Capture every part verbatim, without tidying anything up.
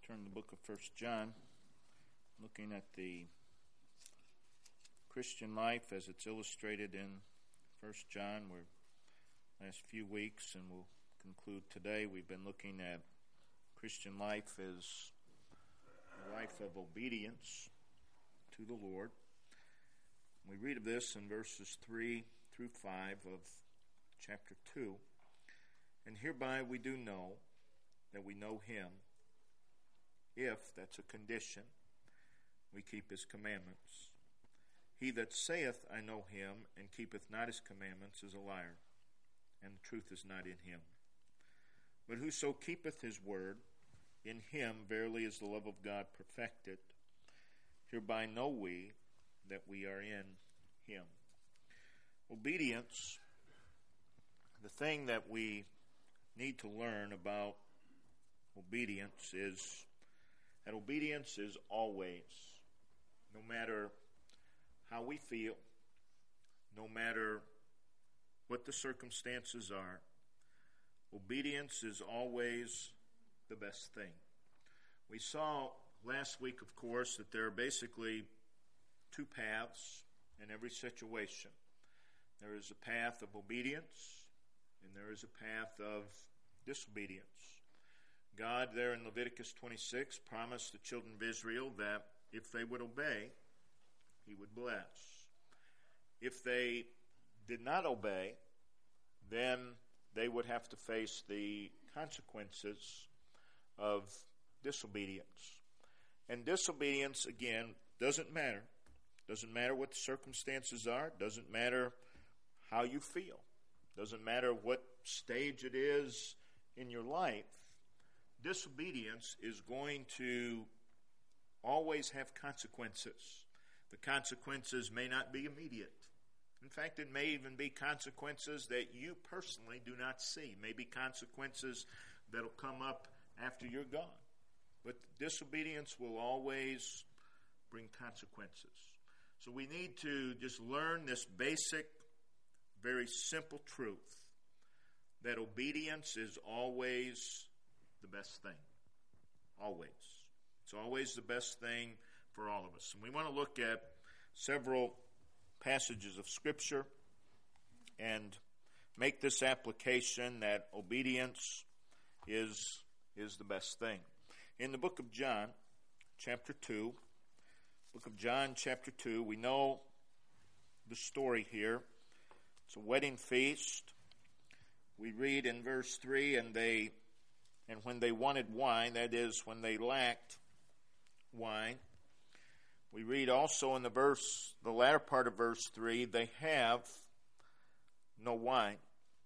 turn to the book of First John, looking at the Christian life as it's illustrated in First John. We're last few weeks, and we'll conclude today. We've been looking at Christian life as a life of obedience to the Lord. We read of this in verses three through five of chapter two. And hereby we do know that we know him, if, that's a condition, we keep his commandments. He that saith, I know him, and keepeth not his commandments, is a liar, and the truth is not in him. But whoso keepeth his word, in him verily is the love of God perfected. Hereby know we that we are in him. Obedience, the thing that we need to learn about obedience is that obedience is always, no matter how we feel, no matter what the circumstances are, obedience is always the best thing. We saw last week, of course, that there are basically two paths in every situation. There is a path of obedience, and there is a path of disobedience. God there in Leviticus twenty-six promised the children of Israel that if they would obey, he would bless. If they did not obey, then they would have to face the consequences of disobedience. And disobedience, again, doesn't matter. Doesn't matter what the circumstances are. Doesn't matter how you feel. Doesn't matter what stage it is in your life. Disobedience is going to always have consequences. The consequences may not be immediate. In fact, it may even be consequences that you personally do not see. Maybe consequences that will come up after you're gone. But disobedience will always bring consequences. So we need to just learn this basic, very simple truth that obedience is always the best thing. Always. It's always the best thing for all of us. And we want to look at several passages of Scripture and make this application that obedience is, is the best thing. In the book of John, chapter two, book of John, chapter two, we know the story here. It's a wedding feast. We read in verse three, and they and when they wanted wine, that is, when they lacked wine. We read also in the verse, the latter part of verse three, they have no wine.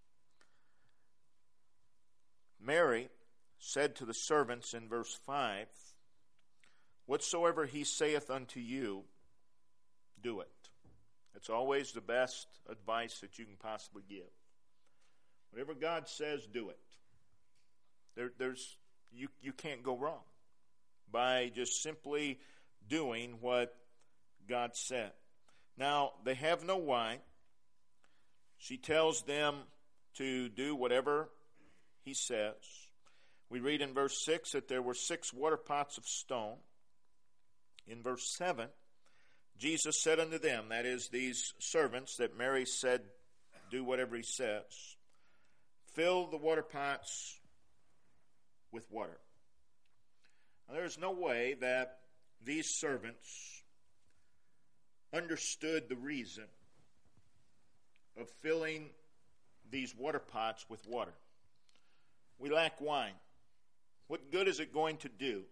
Mary said to the servants in verse five, whatsoever he saith unto you, do it. It's always the best advice that you can possibly give. Whatever God says, do it. There, there's you, you can't go wrong by just simply doing what God said. Now, they have no wine. She tells them to do whatever he says. We read in verse six that there were six water pots of stone. In verse seven, Jesus said unto them, that is, these servants that Mary said, do whatever he says, fill the water pots with water. Now, there's no way that these servants understood the reason of filling these water pots with water. We lack wine. What good is it going to do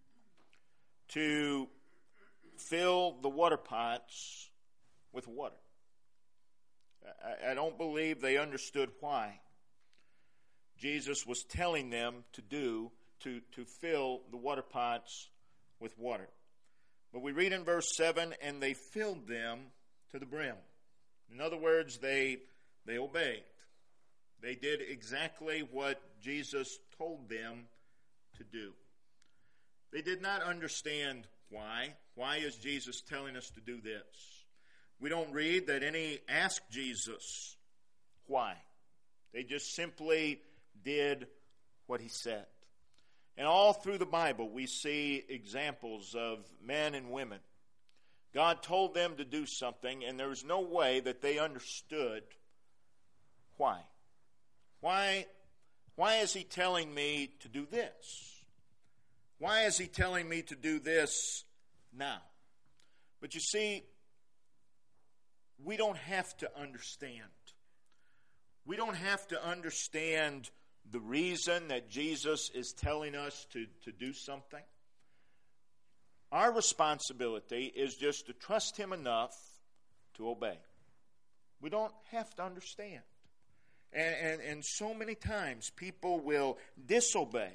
to fill the water pots with water? I, I don't believe they understood why Jesus was telling them to do, to, to fill the water pots with water. But we read in verse seven, and they filled them to the brim. In other words, they, they obeyed. They did exactly what Jesus told them to do. They did not understand why. Why is Jesus telling us to do this? We don't read that any asked Jesus why. They just simply did what he said. And all through the Bible, we see examples of men and women. God told them to do something, and there was no way that they understood why. Why, why is he telling me to do this? Why is he telling me to do this now? But you see, we don't have to understand. We don't have to understand the reason that Jesus is telling us to, to do something. Our responsibility is just to trust him enough to obey. We don't have to understand. And, and, and so many times people will disobey.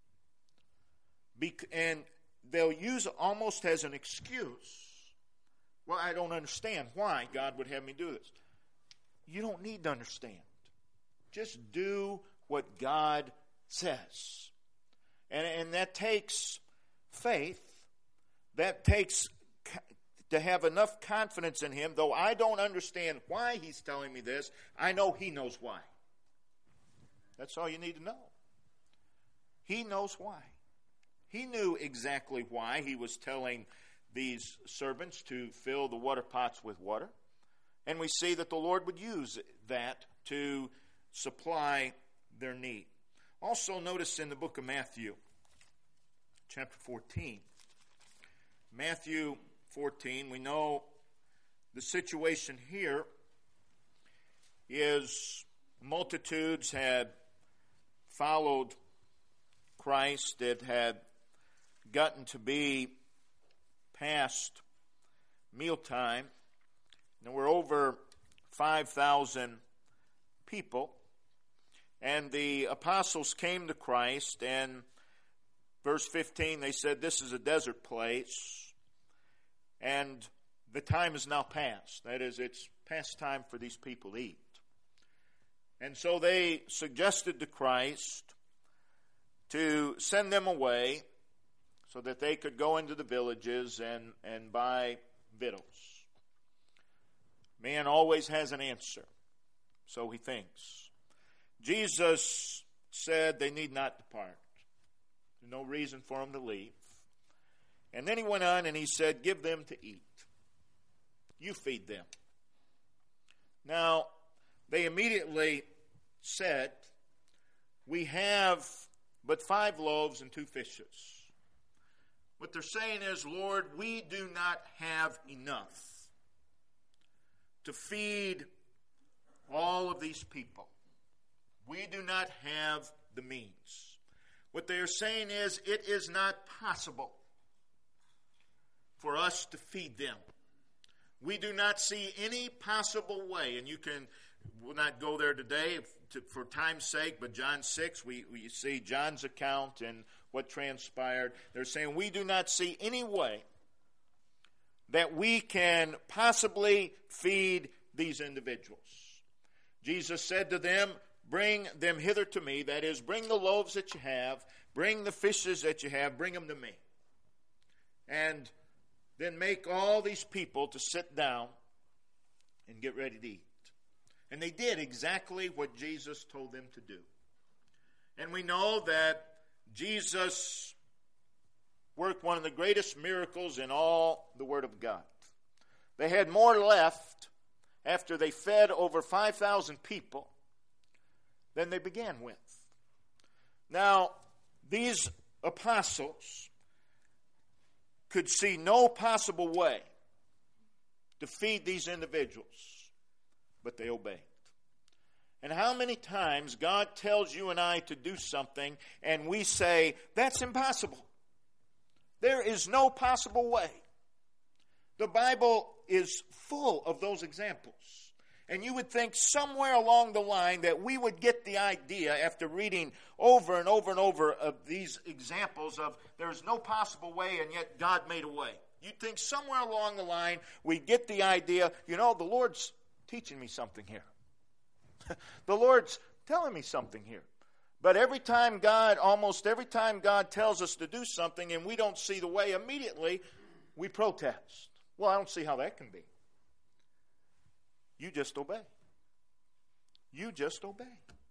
Bec- and they'll use it almost as an excuse. Well, I don't understand why God would have me do this. You don't need to understand. Just do what God says. And, and that takes faith. That takes to have enough confidence in him. Though I don't understand why he's telling me this, I know he knows why. That's all you need to know. He knows why. He knew exactly why he was telling these servants to fill the water pots with water. And we see that the Lord would use that to supply their need. Also notice in the book of Matthew, chapter fourteen. Matthew fourteen, we know the situation here is multitudes had followed Christ. It had gotten to be past mealtime. There were over five thousand people. And the apostles came to Christ, and verse fifteen, they said, this is a desert place, and the time is now past. That is, it's past time for these people to eat. And so they suggested to Christ to send them away so that they could go into the villages and, and buy victuals. Man always has an answer, so he thinks. Jesus said they need not depart. There's no reason for them to leave. And then he went on and he said, give them to eat. You feed them. Now, they immediately said, we have but five loaves and two fishes. What they're saying is, Lord, we do not have enough to feed all of these people. We do not have the means. What they are saying is, it is not possible for us to feed them. We do not see any possible way, and you can, we'll not go there today to, for time's sake, but John six, we, we see John's account and what transpired. They're saying we do not see any way that we can possibly feed these individuals. Jesus said to them, bring them hither to me. That is, bring the loaves that you have, bring the fishes that you have, bring them to me. And then make all these people to sit down and get ready to eat. And they did exactly what Jesus told them to do. And we know that Jesus worked one of the greatest miracles in all the Word of God. They had more left after they fed over five thousand people than they began with. Now, these apostles could see no possible way to feed these individuals, but they obeyed. And how many times God tells you and I to do something and we say, that's impossible. There is no possible way. The Bible is full of those examples. And you would think somewhere along the line that we would get the idea after reading over and over and over of these examples of there's no possible way and yet God made a way. You'd think somewhere along the line we'd get the idea, you know, the Lord's teaching me something here. The Lord's telling me something here. But every time God, almost every time God tells us to do something and we don't see the way immediately, we protest. Well, I don't see how that can be. You just obey. You just obey.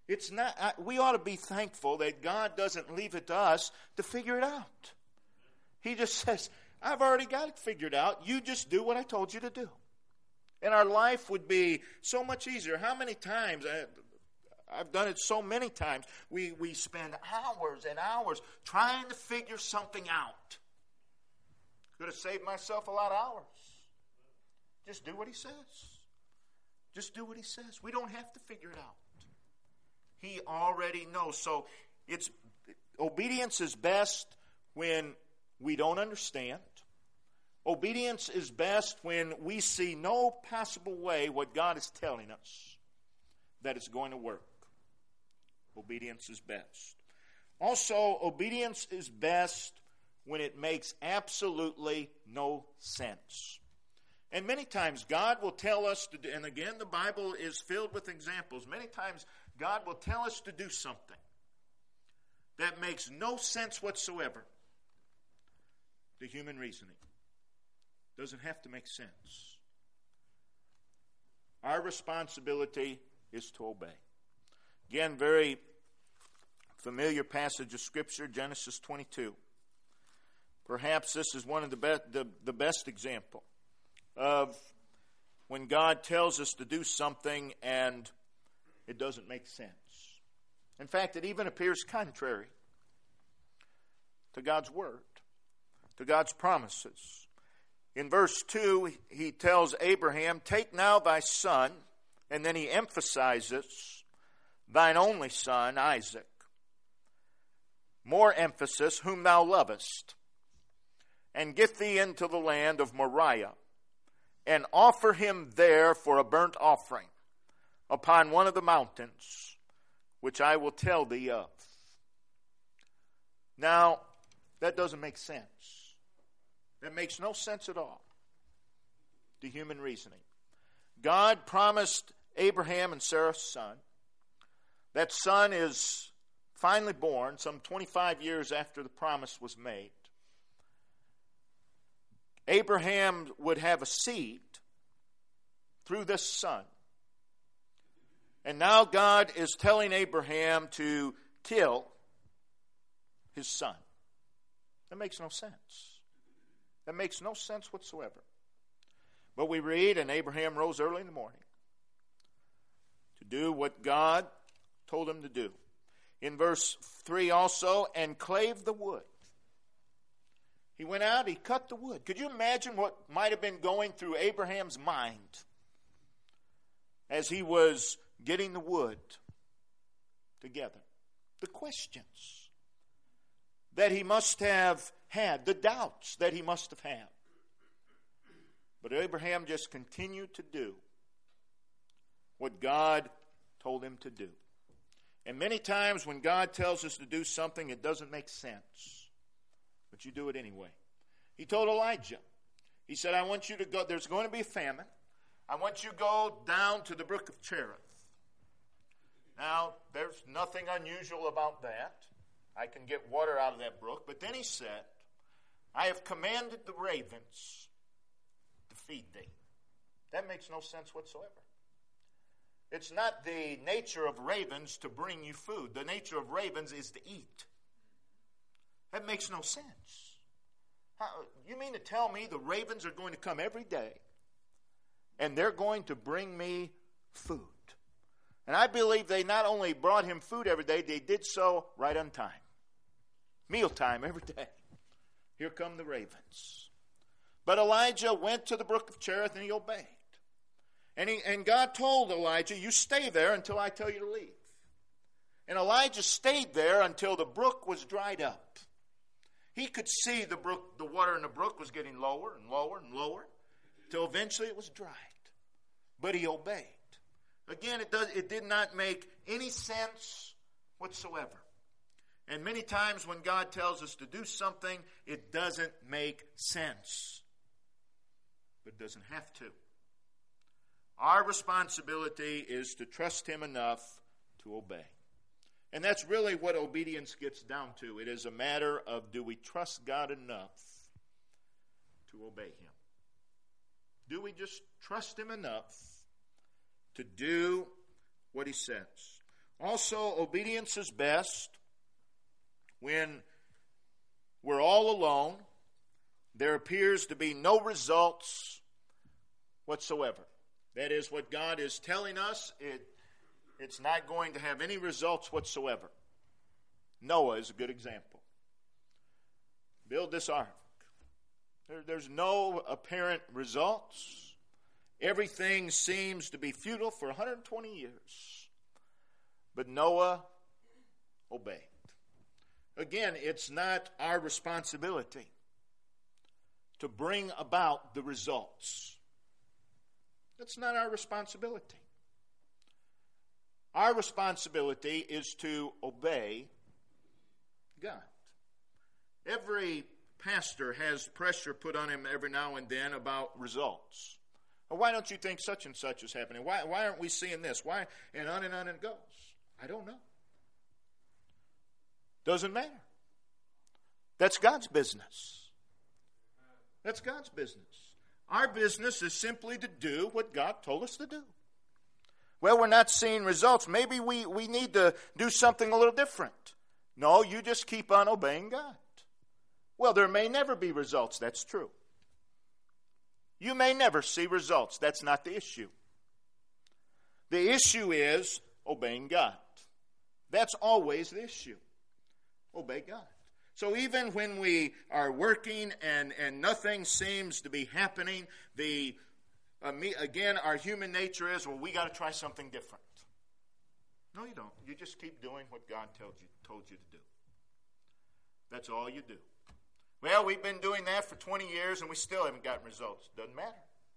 It's not. I, we ought to be thankful that God doesn't leave it to us to figure it out. He just says, I've already got it figured out. You just do what I told you to do. And our life would be so much easier. How many times, I, I've done it so many times, we, we spend hours and hours trying to figure something out. Could have saved myself a lot of hours. Just do what he says. Just do what he says. We don't have to figure it out. He already knows. So it's obedience is best when we don't understand. Obedience is best when we see no possible way what God is telling us that it's going to work. Obedience is best. Also, obedience is best when it makes absolutely no sense. And many times God will tell us to do, and again the Bible is filled with examples. Many times God will tell us to do something that makes no sense whatsoever to human reasoning. Doesn't have to make sense. Our responsibility is to obey. Again, very familiar passage of Scripture, Genesis twenty-two. Perhaps this is one of the best, the, the best example of when God tells us to do something and it doesn't make sense. In fact, it even appears contrary to God's word, to God's promises. In verse two, he tells Abraham, take now thy son, and then he emphasizes, thine only son, Isaac. More emphasis, whom thou lovest, and get thee into the land of Moriah, and offer him there for a burnt offering upon one of the mountains, which I will tell thee of. Now, that doesn't make sense. That makes no sense at all to human reasoning. God promised Abraham and Sarah's son. That son is finally born some twenty-five years after the promise was made. Abraham would have a seed through this son. And now God is telling Abraham to kill his son. That makes no sense. That makes no sense whatsoever. But we read, and Abraham rose early in the morning to do what God told him to do. In verse three also, and clave the wood. He went out, he cut the wood. Could you imagine what might have been going through Abraham's mind as he was getting the wood together? The questions that he must have had, the doubts that he must have had. But Abraham just continued to do what God told him to do. And many times when God tells us to do something, it doesn't make sense. But you do it anyway. He told Elijah, he said, I want you to go, there's going to be a famine. I want you to go down to the brook of Cherith. Now, there's nothing unusual about that. I can get water out of that brook. But then he said, I have commanded the ravens to feed thee. That makes no sense whatsoever. It's not the nature of ravens to bring you food. The nature of ravens is to eat. That makes no sense. How, you mean to tell me the ravens are going to come every day and they're going to bring me food? And I believe they not only brought him food every day, they did so right on time. Mealtime every day. Here come the ravens. But Elijah went to the brook of Cherith and he obeyed. And, he, and God told Elijah, you stay there until I tell you to leave. And Elijah stayed there until the brook was dried up. He could see the brook, the water in the brook was getting lower and lower and lower until eventually it was dried. But he obeyed. Again, it does. It did not make any sense whatsoever. And many times when God tells us to do something, it doesn't make sense. But it doesn't have to. Our responsibility is to trust him enough to obey. And that's really what obedience gets down to. It is a matter of, do we trust God enough to obey him? Do we just trust him enough to do what he says? Also, obedience is best when we're all alone. There appears to be no results whatsoever. That is, what God is telling us, it, it's not going to have any results whatsoever. Noah is a good example. Build this ark. There, there's no apparent results. Everything seems to be futile for one hundred twenty years. But Noah obeyed. Again, it's not our responsibility to bring about the results. That's not our responsibility. Our responsibility is to obey God. Every pastor has pressure put on him every now and then about results. Well, why don't you think such and such is happening? Why, why aren't we seeing this? Why? And on and on it goes. I don't know. Doesn't matter. That's God's business. That's God's business. Our business is simply to do what God told us to do. Well, we're not seeing results. Maybe we, we need to do something a little different. No, you just keep on obeying God. Well, there may never be results. That's true. You may never see results. That's not the issue. The issue is obeying God. That's always the issue. Obey God. So even when we are working and, and nothing seems to be happening, the uh, me, again, our human nature is, well, we got to try something different. No, you don't. You just keep doing what God told you, told you to do. That's all you do. Well, we've been doing that for twenty years and we still haven't gotten results. Doesn't matter.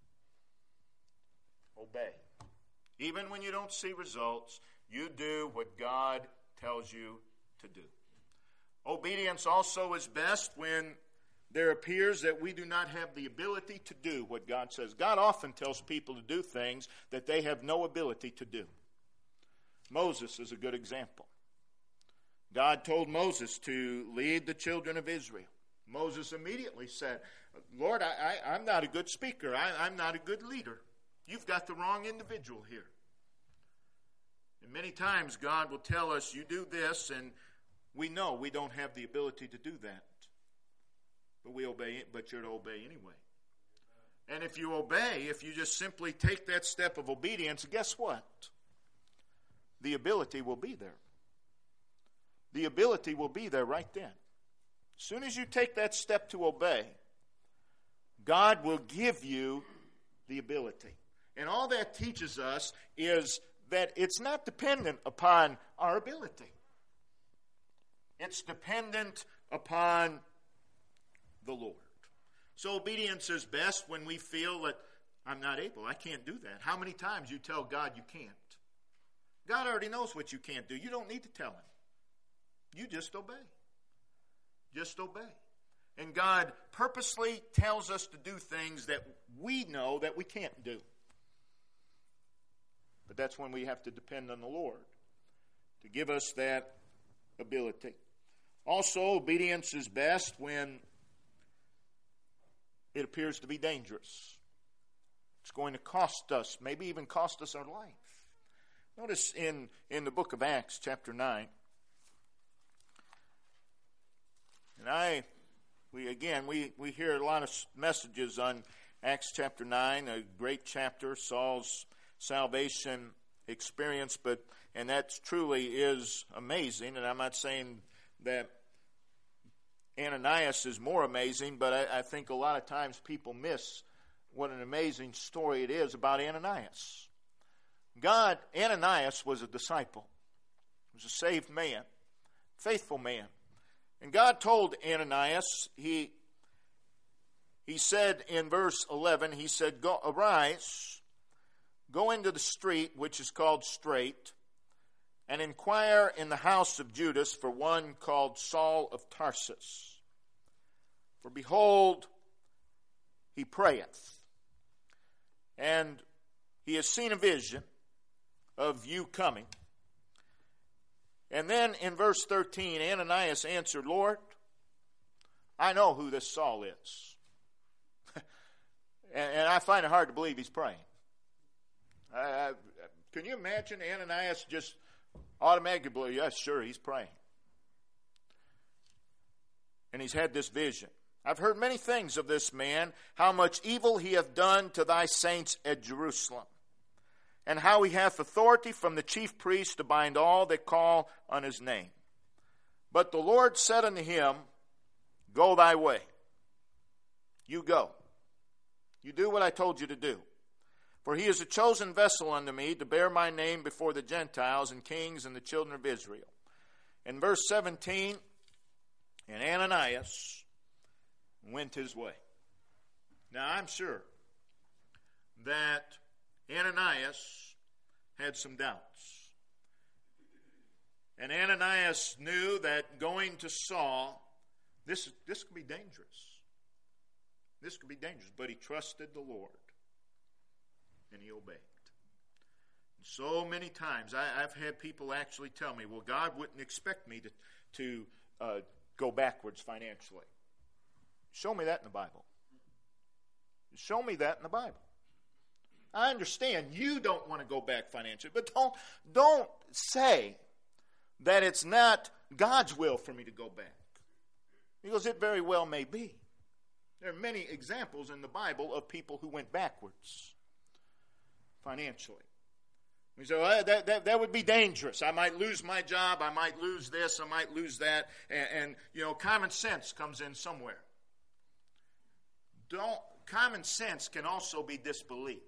Obey. Even when you don't see results, you do what God tells you to do. Obedience also is best when there appears that we do not have the ability to do what God says. God often tells people to do things that they have no ability to do. Moses is a good example. God told Moses to lead the children of Israel. Moses immediately said, Lord, I, I, I'm not a good speaker. I, I'm not a good leader. You've got the wrong individual here. And many times God will tell us, you do this, and we know we don't have the ability to do that. But we obey it, but you're to obey anyway. And if you obey, if you just simply take that step of obedience, guess what? The ability will be there. The ability will be there right then. As soon as you take that step to obey, God will give you the ability. And all that teaches us is that it's not dependent upon our ability. It's dependent upon the Lord. So obedience is best when we feel that I'm not able. I can't do that. How many times you tell God you can't? God already knows what you can't do. You don't need to tell him. You just obey. Just obey. And God purposely tells us to do things that we know that we can't do. But that's when we have to depend on the Lord to give us that ability. Also, obedience is best when it appears to be dangerous. It's going to cost us, maybe even cost us our life. Notice in, in the book of Acts, chapter nine. And I, we again, we, we hear a lot of messages on Acts chapter nine, a great chapter, Saul's salvation experience, but and that truly is amazing. And I'm not saying that Ananias is more amazing, but I, I think a lot of times people miss what an amazing story it is about Ananias. God, Ananias was a disciple. He was a saved man, faithful man. And God told Ananias, he, he said in verse eleven, he said, "Go, arise, go into the street which is called Straight, and inquire in the house of Judas for one called Saul of Tarsus. For behold, he prayeth, and he has seen a vision of you coming." And then in verse thirteen, Ananias answered, "Lord, I know who this Saul is." and, and I find it hard to believe he's praying. I, I, can you imagine Ananias just automatically, yes, sure, he's praying. And he's had this vision. I've heard many things of this man, how much evil he hath done to thy saints at Jerusalem, and how he hath authority from the chief priest to bind all that call on his name. But the Lord said unto him, go thy way. You go. You do what I told you to do. For he is a chosen vessel unto me to bear my name before the Gentiles and kings and the children of Israel. In verse seventeen, and Ananias went his way. Now I'm sure that Ananias had some doubts. And Ananias knew that going to Saul, this, this could be dangerous. This could be dangerous. But he trusted the Lord. And he obeyed. So many times I, I've had people actually tell me, well, God wouldn't expect me to, to uh, go backwards financially. Show me that in the Bible. Show me that in the Bible. I understand you don't want to go back financially, but don't, don't say that it's not God's will for me to go back. Because it very well may be. There are many examples in the Bible of people who went backwards financially. We say, well, that, that, that would be dangerous. I might lose my job. I might lose this. I might lose that. And, and you know, common sense comes in somewhere. Don't, common sense can also be disbelief.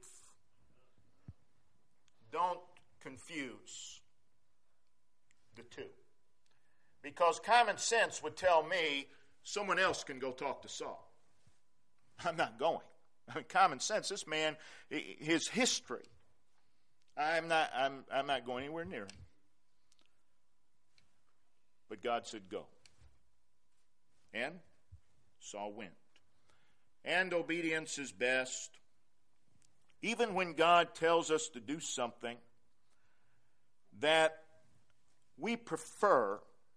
Don't confuse the two. Because common sense would tell me someone else can go talk to Saul. I'm not going. I mean, common sense, this man, his history, I'm not, I'm, I'm not going anywhere near him. But God said, go. And Saul went. And obedience is best. Even when God tells us to do something that we prefer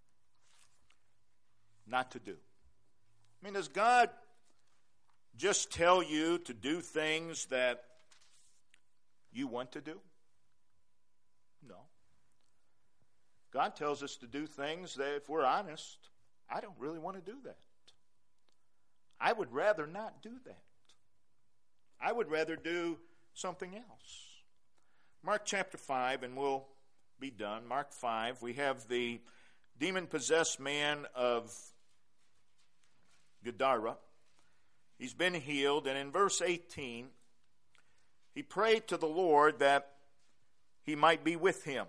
not to do. I mean, does God just tell you to do things that you want to do? No. God tells us to do things that, if we're honest, I don't really want to do that. I would rather not do that. I would rather do something else. Mark chapter five, and we'll be done. Mark five, we have the demon-possessed man of Gadara. He's been healed, and in verse eighteen, he prayed to the Lord that he might be with him.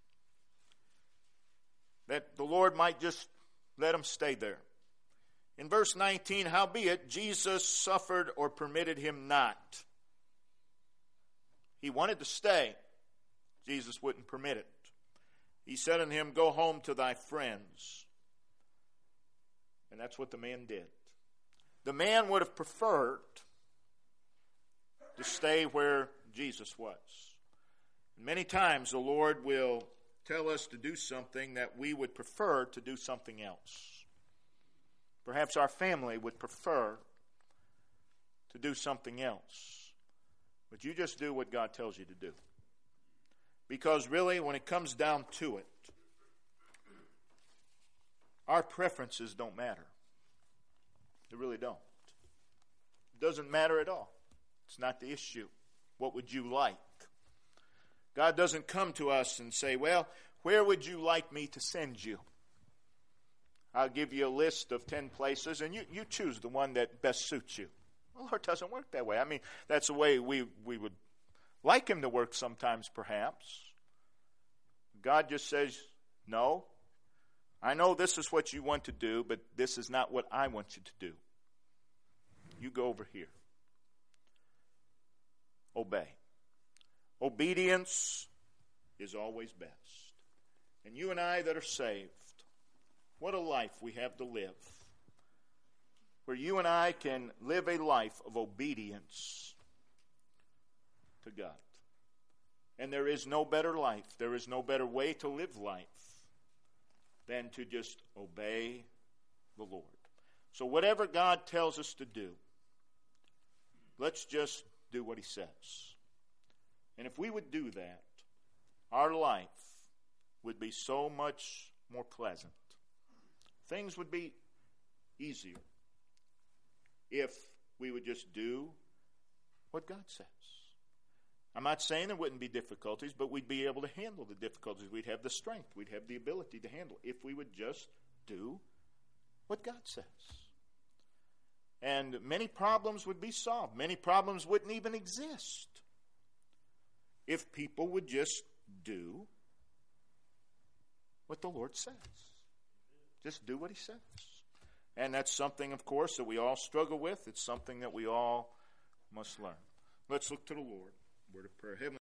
That the Lord might just let him stay there. In verse nineteen, howbeit Jesus suffered or permitted him not. He wanted to stay. Jesus wouldn't permit it. He said unto him, go home to thy friends. And that's what the man did. The man would have preferred to stay where Jesus was. Many times the Lord will tell us to do something that we would prefer to do something else. Perhaps our family would prefer to do something else. But you just do what God tells you to do. Because really, when it comes down to it, our preferences don't matter. They really don't. It doesn't matter at all. It's not the issue. What would you like? God doesn't come to us and say, well, where would you like me to send you? I'll give you a list of ten places, and you, you choose the one that best suits you. Well, the Lord doesn't work that way. I mean, that's the way we, we would like him to work sometimes, perhaps. God just says, no, I know this is what you want to do, but this is not what I want you to do. You go over here. Obey. Obedience is always best. And you and I that are saved, what a life we have to live. Where you and I can live a life of obedience to God. And there is no better life, there is no better way to live life than to just obey the Lord. So whatever God tells us to do, let's just do what he says. And if we would do that, our life would be so much more pleasant. Things would be easier if we would just do what God says. I'm not saying there wouldn't be difficulties, but we'd be able to handle the difficulties. We'd have the strength. We'd have the ability to handle if we would just do what God says. And many problems would be solved. Many problems wouldn't even exist if people would just do what the Lord says. Just do what he says. And that's something, of course, that we all struggle with. It's something that we all must learn. Let's look to the Lord. Word of prayer. Heavenly